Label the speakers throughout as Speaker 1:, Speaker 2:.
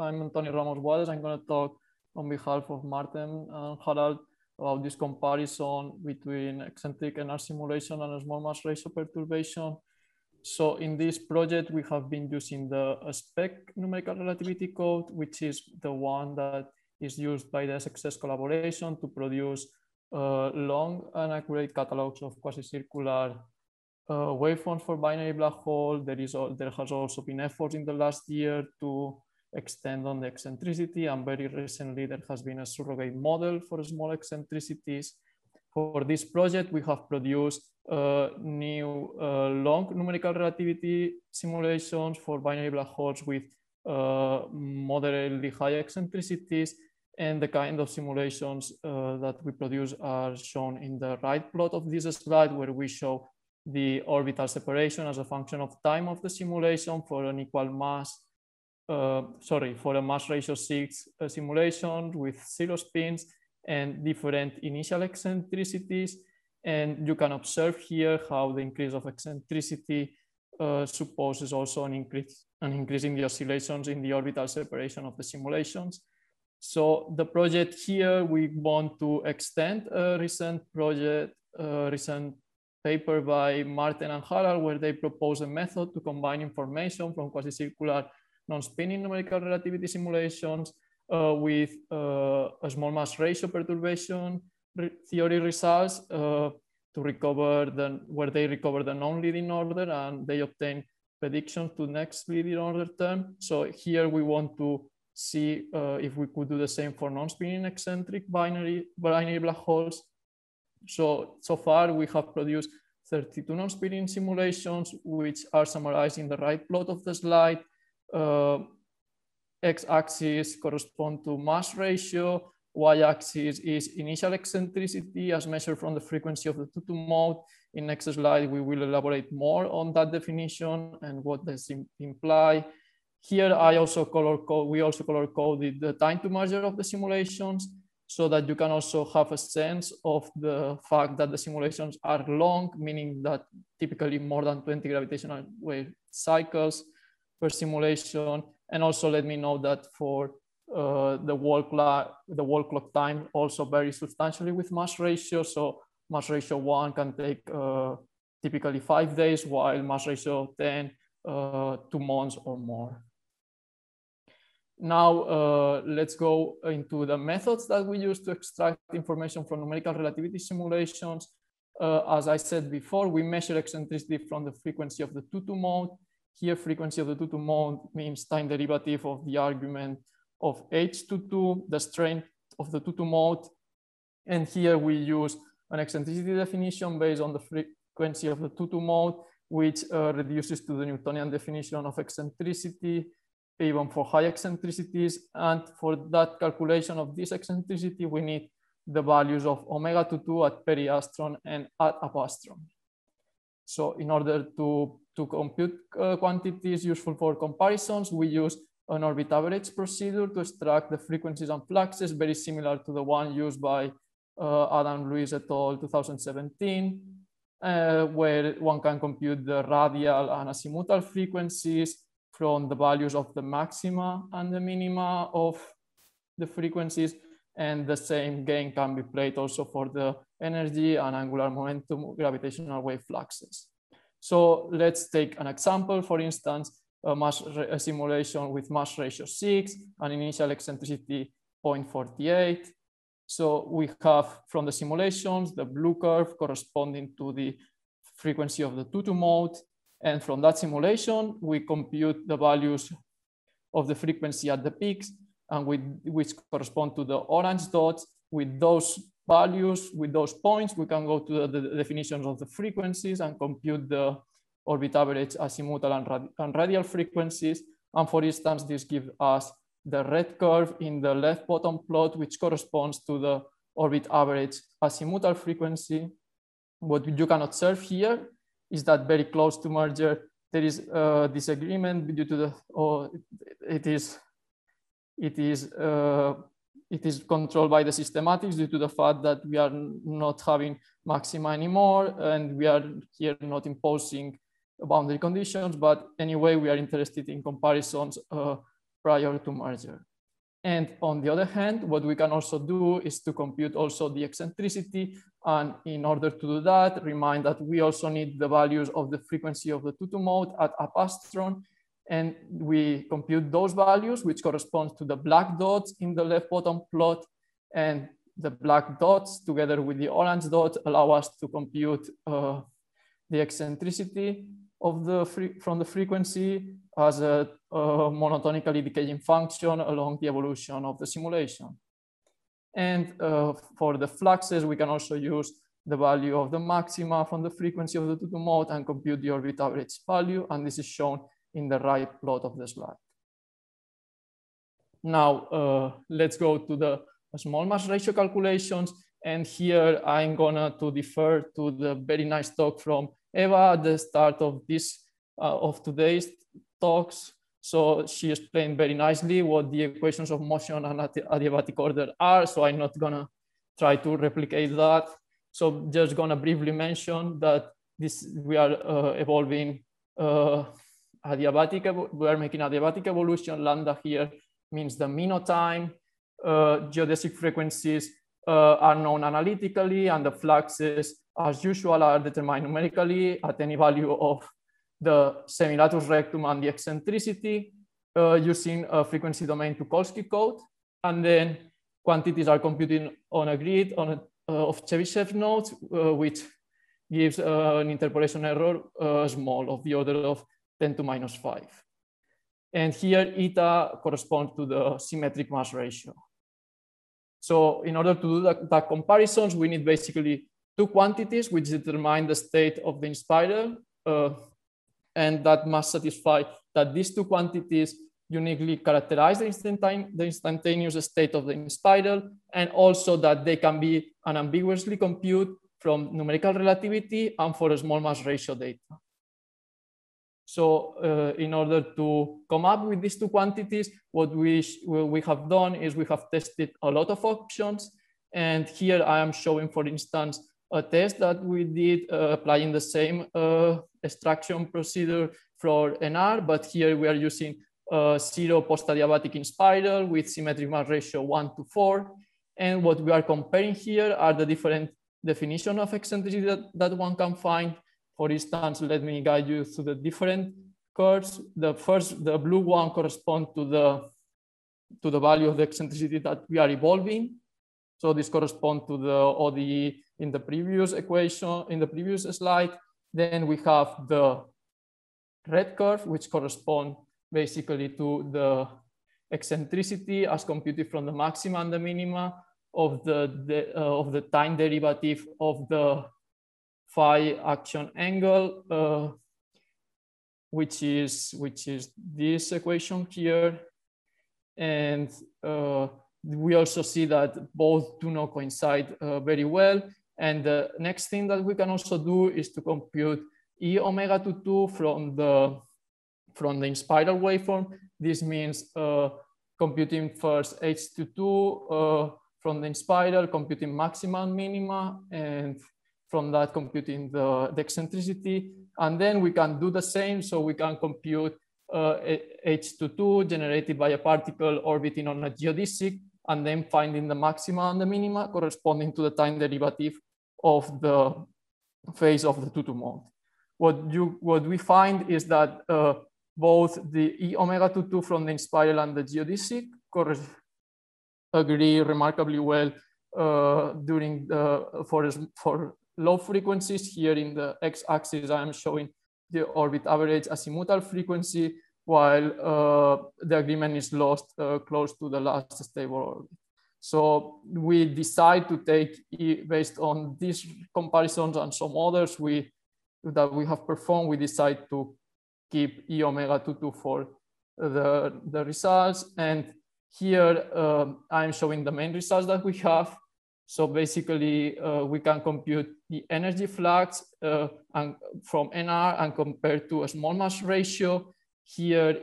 Speaker 1: I'm Antonio Ramos Boades. I'm going to talk on behalf of Martin and Harald about this comparison between eccentric NR simulation and a small mass ratio perturbation. So in this project, we have been using the SPEC numerical relativity code, which is the one that is used by the SXS collaboration to produce long and accurate catalogs of quasi-circular waveforms for binary black hole. There has also been efforts in the last year to extend on the eccentricity, and very recently there has been a surrogate model for small eccentricities. For this project, we have produced new long numerical relativity simulations for binary black holes with moderately high eccentricities, and the kind of simulations that we produce are shown in the right plot of this slide, where we show the orbital separation as a function of time of the simulation for an equal mass, for a mass ratio 6 simulation with 0 spins and different initial eccentricities. And you can observe here how the increase of eccentricity supposes also an increase in the oscillations in the orbital separation of the simulations. So the project here, we want to extend a recent paper by Martin and Harald, where they propose a method to combine information from quasi-circular non-spinning numerical relativity simulations with a small mass ratio perturbation theory results where they recover the non-leading order and they obtain predictions to next leading order term. So here we want to see if we could do the same for non-spinning eccentric binary black holes. So far we have produced 32 non-spinning simulations, which are summarized in the right plot of the slide. X-axis correspond to mass ratio, y-axis is initial eccentricity as measured from the frequency of the Tutu mode. In next slide, we will elaborate more on that definition and what does it imply. Here, we also color coded the time to merger of the simulations so that you can also have a sense of the fact that the simulations are long, meaning that typically more than 20 gravitational wave cycles per simulation. And also let me know that for the wall clock time also varies substantially with mass ratio. So mass ratio 1 can take typically 5 days, while mass ratio 10, 2 months or more. Now let's go into the methods that we use to extract information from numerical relativity simulations. As I said before, we measure eccentricity from the frequency of the Tutu mode. Here, frequency of the Tutu mode means time derivative of the argument of H22, the strength of the Tutu mode. And here we use an eccentricity definition based on the frequency of the Tutu mode, which reduces to the Newtonian definition of eccentricity, even for high eccentricities. And for that calculation of this eccentricity, we need the values of omega Tutu at periastron and at apastron. So in order to compute quantities useful for comparisons, we use an orbit average procedure to extract the frequencies and fluxes, very similar to the one used by Adam Luis et al. 2017, where one can compute the radial and azimuthal frequencies from the values of the maxima and the minima of the frequencies, and the same game can be played also for the energy and angular momentum gravitational wave fluxes. So let's take an example. For instance, a simulation with mass ratio 6 and initial eccentricity 0.48. So we have from the simulations the blue curve corresponding to the frequency of the Tutu mode. And from that simulation, we compute the values of the frequency at the peaks, and which correspond to the orange dots. With those values, with those points, we can go to the definitions of the frequencies and compute the orbit average azimuthal and radial frequencies. And for instance, this gives us the red curve in the left bottom plot, which corresponds to the orbit average azimuthal frequency. What you can observe here is that very close to merger, there is a disagreement due to the, it is controlled by the systematics due to the fact that we are not having maxima anymore, and we are here not imposing boundary conditions. But anyway, we are interested in comparisons prior to merger. And on the other hand, what we can also do is to compute also the eccentricity. And in order to do that, remind that we also need the values of the frequency of the Tutu mode at apastron. And we compute those values, which correspond to the black dots in the left bottom plot. And the black dots together with the orange dots allow us to compute the eccentricity of from the frequency as a monotonically decaying function along the evolution of the simulation. And for the fluxes, we can also use the value of the maxima from the frequency of the Tutu mode and compute the orbit average value. And this is shown in the right plot of the slide. Now, let's go to the small mass ratio calculations. And here I'm gonna to defer to the very nice talk from Eva at the start of this of today's talks. So she explained very nicely what the equations of motion and adiabatic order are. So I'm not gonna try to replicate that. So just gonna briefly mention that we are evolving adiabatic. We are making adiabatic evolution. Lambda here means the minnow time. Geodesic frequencies are known analytically, and the fluxes, as usual, are determined numerically at any value of the semilatus rectum and the eccentricity using a frequency domain Tucholsky code. And then quantities are computed on a grid of Chebyshev nodes, which gives an interpolation error small of the order of 10 to minus 5. And here, eta corresponds to the symmetric mass ratio. So in order to do that comparisons, we need basically two quantities which determine the state of the inspiral, and that must satisfy that these two quantities uniquely characterize the instantaneous state of the inspiral, and also that they can be unambiguously computed from numerical relativity and for a small mass ratio data. So in order to come up with these two quantities, what we have done is we have tested a lot of options. And here I am showing, for instance, a test that we did applying the same extraction procedure for NR, but here we are using 0 post-adiabatic inspiral with symmetric mass ratio 1 to 4. And what we are comparing here are the different definitions of eccentricity that one can find. For instance, let me guide you through the different curves. The blue one corresponds to the value of the eccentricity that we are evolving. So this corresponds to the ODE in the previous equation, in the previous slide. Then we have the red curve, which corresponds basically to the eccentricity as computed from the maxima and the minima of the time derivative of the phi action angle, which is this equation here. And we also see that both do not coincide very well. And the next thing that we can also do is to compute E omega 22 from the inspiral waveform. This means computing first H22 from the inspiral, computing maxima and minima, and from that computing the eccentricity. And then we can do the same. So we can compute H22 generated by a particle orbiting on a geodesic, and then finding the maxima and the minima corresponding to the time derivative of the phase of the Tutu mode. What we find is that both the E omega 22 from the inspiral and the geodesic agree remarkably well during for low frequencies. Here in the x-axis, I am showing the orbit average azimuthal frequency, while the agreement is lost close to the last stable orbit. So we decide to take, based on these comparisons and some others that we have performed, we decide to keep E omega 22 for the results. And here I'm showing the main results that we have. So basically, we can compute the energy flux and from NR and compare to a small mass ratio. Here,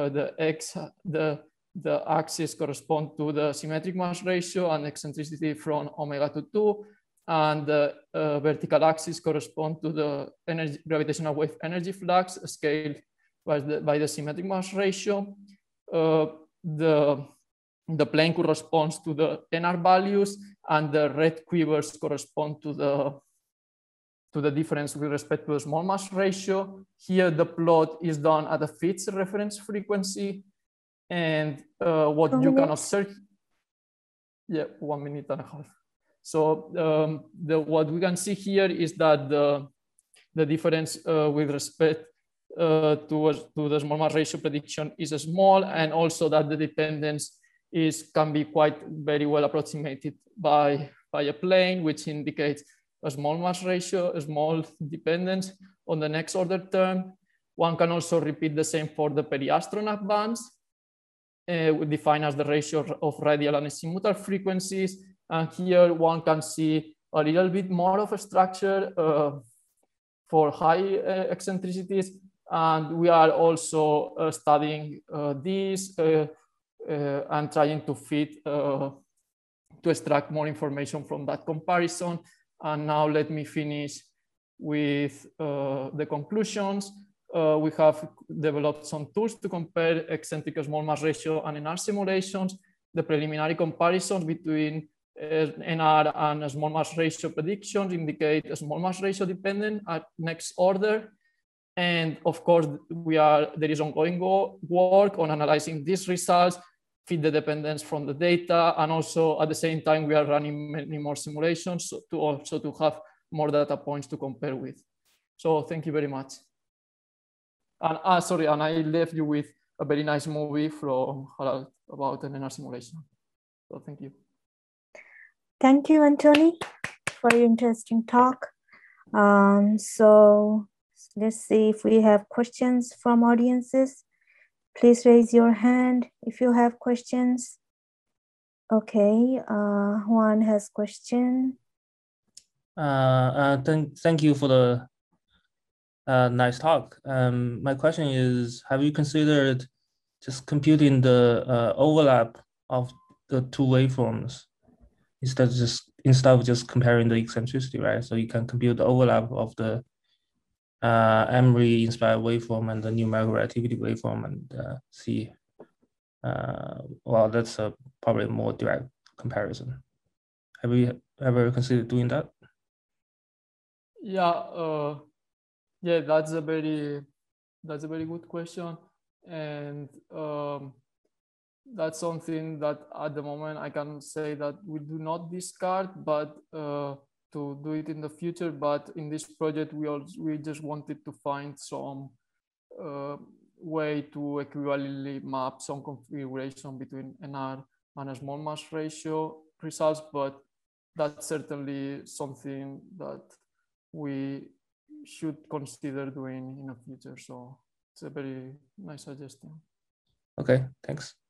Speaker 1: the axis correspond to the symmetric mass ratio and eccentricity from omega 22, and the vertical axis correspond to the gravitational wave energy flux scaled by the symmetric mass ratio. the plane corresponds to the NR values, and the red quivers correspond to the difference with respect to the small mass ratio. Here, the plot is done at a fixed reference frequency, and what you can observe, yeah, 1 minute and a half. So what we can see here is that the difference with respect to the small mass ratio prediction is small, and also that the dependence can be quite very well approximated by a plane, which indicates a small mass ratio, a small dependence on the next order term. One can also repeat the same for the periastronaut bands, defined as the ratio of radial and azimuthal frequencies. And here one can see a little bit more of a structure for high eccentricities. And we are also studying these and trying to fit to extract more information from that comparison. And now let me finish with the conclusions. We have developed some tools to compare eccentric small mass ratio and NR simulations. The preliminary comparisons between NR and small mass ratio predictions indicate a small mass ratio dependent at next order. And of course, there is ongoing work on analyzing these results, fit the dependence from the data, and also at the same time, we are running many more simulations to have more data points to compare with. So thank you very much. And sorry, and I left you with a very nice movie from Harald about an NR simulation. So thank you.
Speaker 2: Thank you, Anthony, for your interesting talk. So let's see if we have questions from audiences. Please raise your hand if you have questions. Okay, Juan has question.
Speaker 3: Thank you for the nice talk. My question is, have you considered just computing the overlap of the two waveforms instead of just comparing the eccentricity, right? So you can compute the overlap of the Emery inspired waveform and the numerical activity waveform and see. Well, that's a probably more direct comparison. Have you ever considered doing that?
Speaker 1: Yeah, yeah, that's a very good question, and that's something that at the moment I can say that we do not discard, but to do it in the future. But in this project, we just wanted to find some way to equivalently map some configuration between NR and a small mass ratio results, but that's certainly something that we should consider doing in the future. So it's a very nice suggestion.
Speaker 3: Okay, thanks.